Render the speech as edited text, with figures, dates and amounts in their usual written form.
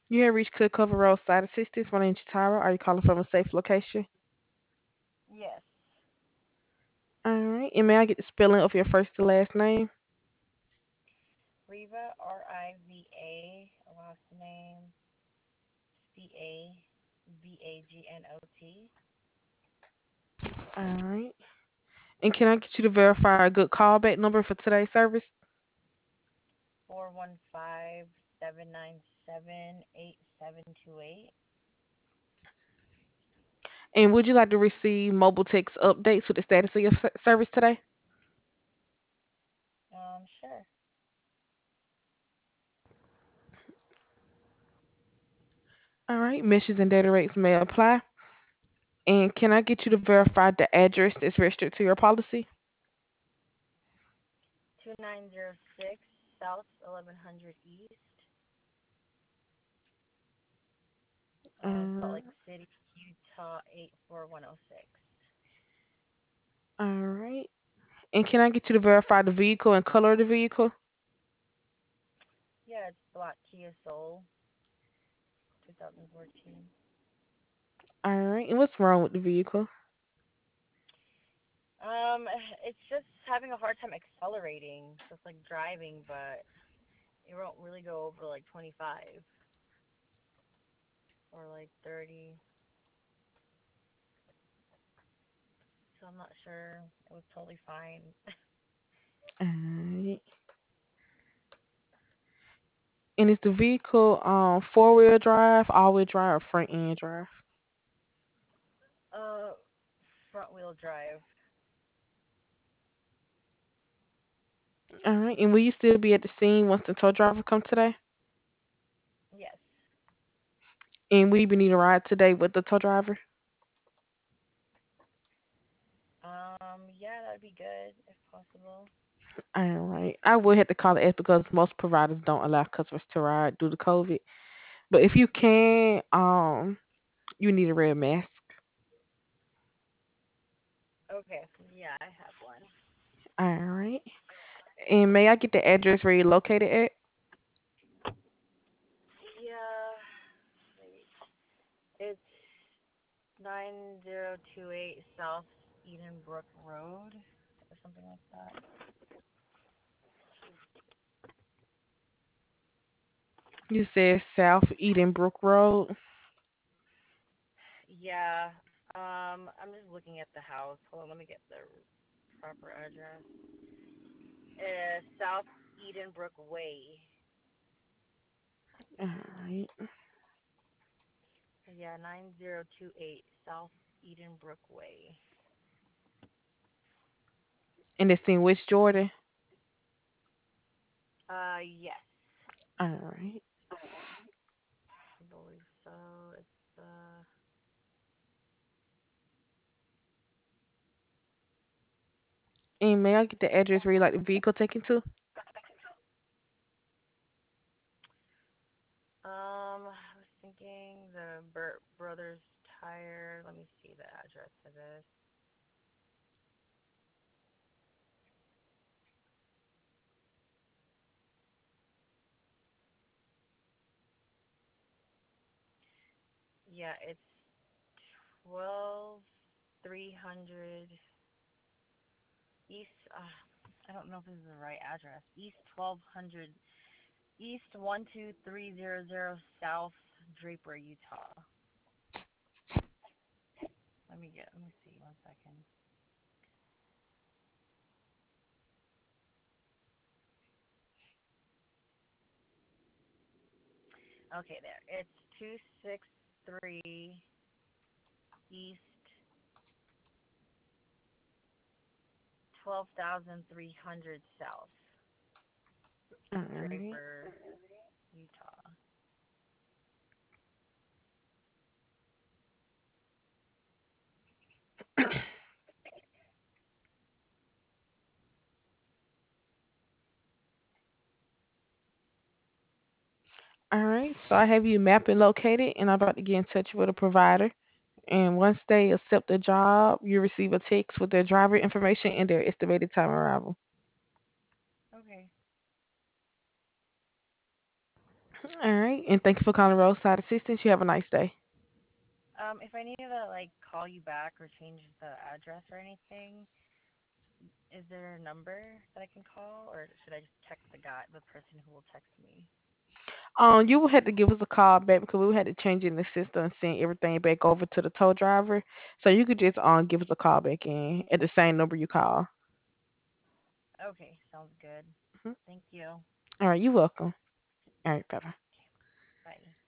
You have reached Clear Cover Roadside Assistance. My name's Tyra. Are you calling from a safe location? Yes. All right. And may I get the spelling of your first and last name? Riva, Riva, last name Cabagnot. All right. And can I get you to verify a good callback number for today's service? 415-797-8728. And would you like to receive mobile text updates with the status of your service today? Sure. All right. Missions and data rates may apply. And can I get you to verify the address that's registered to your policy? 2906 South 1100 East, Salt Uh, Lake City, Utah 84106. all right. And can I get you to verify the vehicle and color of the vehicle? Yeah, it's black Kia Soul 2014. All right. And what's wrong with the vehicle? Um, it's just having a hard time accelerating. So it's like driving, but it won't really go over like 25 or like 30. So I'm not sure. It was totally fine. All right. And is the vehicle four-wheel drive, all-wheel drive, or front-end drive? uh, Front wheel drive. All right. And will you still be at the scene once the tow driver come today? Yes. And will you be need a ride today with the tow driver? Yeah, that'd be good if possible. All right. I would have to call it because most providers don't allow customers to ride due to COVID. But if you can, you need a red mask. Okay. Yeah, I have one. All right. And may I get the address where you're located at? Yeah. Wait. It's 9028 South Edenbrook Road or something like that. You said South Edenbrook Road. Yeah. I'm just looking at the house. Hold on, let me get the proper address. South Edenbrook Way. All right. Yeah, 9028 South Edenbrook Way. And it's in West Jordan. Yes. All right. I believe so. It's And may I get the address where you like the vehicle taken to? I was thinking the Burt Brothers Tire. Let me see the address for this. Yeah, it's 12300 East. I don't know if this is the right address. East 1200 East 12300 South Draper, Utah. Let me see 1 second. Okay, there. It's 263 East 12,300 South All right. Draper, Utah. All right. So I have you mapped and located, and I'm about to get in touch with a provider. And once they accept the job, you receive a text with their driver information and their estimated time arrival. Okay. All right. And thank you for calling Roadside Assistance. You have a nice day. If I needed to like call you back or change the address or anything, is there a number that I can call, or should I just text the person who will text me? You will have to give us a call back because we had to change it in the system and send everything back over to the tow driver. So you could just give us a call back in at the same number you call. Okay, sounds good. Mhm. Thank you. All right, you're welcome. All right, bye bye. Okay, bye.